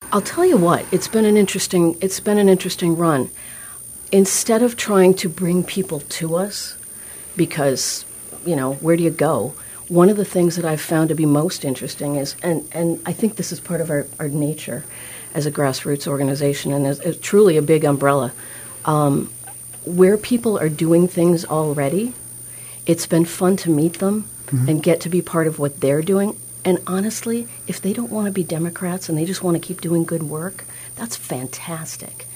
I'll tell you what, it's been an interesting run. Instead of trying to bring people to us, because, where do you go? One of the things that I've found to be most interesting is, and I think this is part of our nature as a grassroots organization and as truly a big umbrella, where people are doing things already, it's been fun to meet them and get to be part of what they're doing. And honestly, if they don't want to be Democrats and they just want to keep doing good work, that's fantastic.